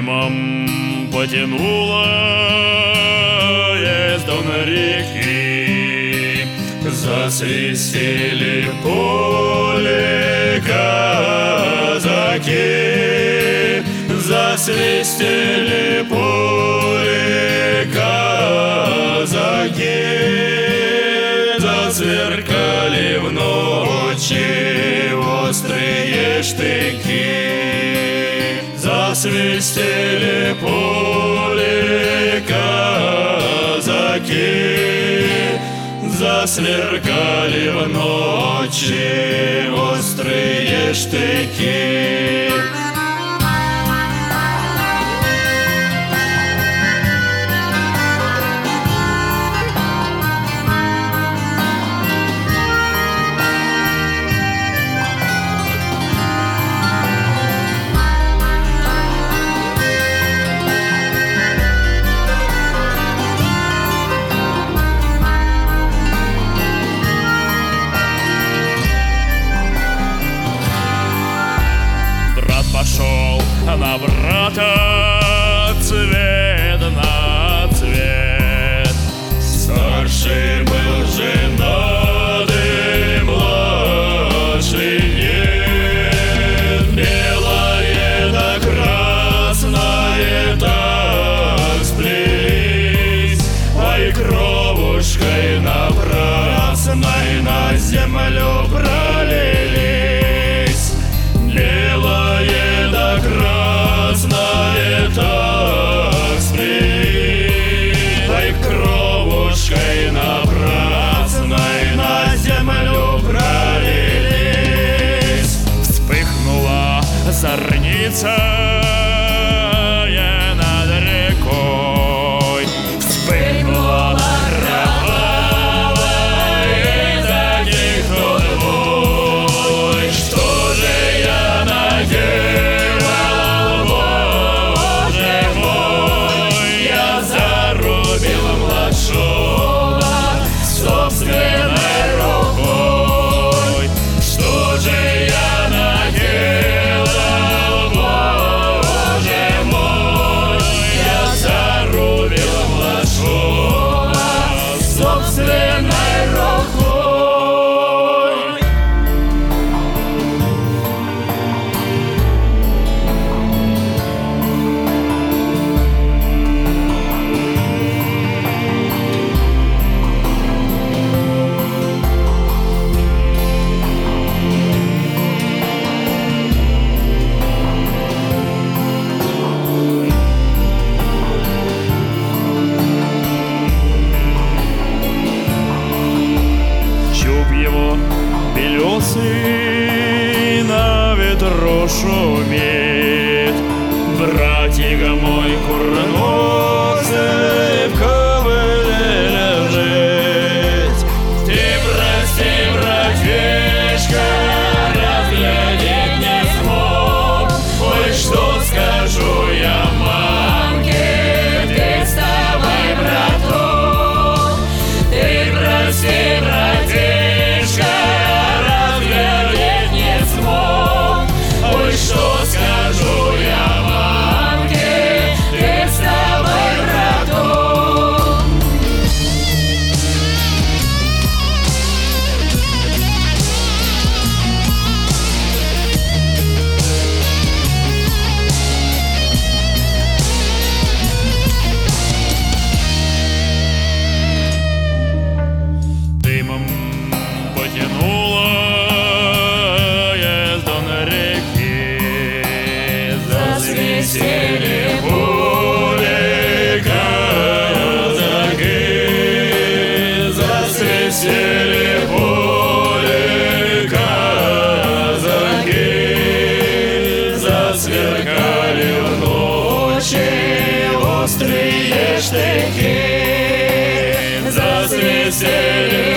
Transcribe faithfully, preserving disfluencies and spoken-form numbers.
Дымом потянуло из дон реки, засвистели поле казаки, засвистели поле казаки, засверкали в ночи острые штыки. Засвистели поле казаки, засверкали в ночи острые штыки. Пошел на брата цвет на цвет. Старший был женат и младший нет. Белое да красное так сплелись, ай, кровушкой напрасной на землю пролились. Белое да красное так сплелись, ай, кровушкой напрасной на землю пролились. Вспыхнула зорница над рекой, вспыхнула кровавая, и затихнул бой. Что же я наделал, Боже мой? Я зарубил младшего собственной рукой. Что же я наделал, Боже мой? Я зарубил младшего собственной рукой. Его белесый на ветру шумит. Братик мой курносый в ковыле лежит. Ты прости, братишка, разглядеть не смог. Ой, что скажу я мамке, ты вставай, браток. Ты прости, братишка, разглядеть не смог. Ой, что скажу я мамке, ты вставай, браток. Дымом потянуло из дон реки, засвистели поле казаки, засвистели поле казаки, засверкали в ночи острые штыки. Засвистели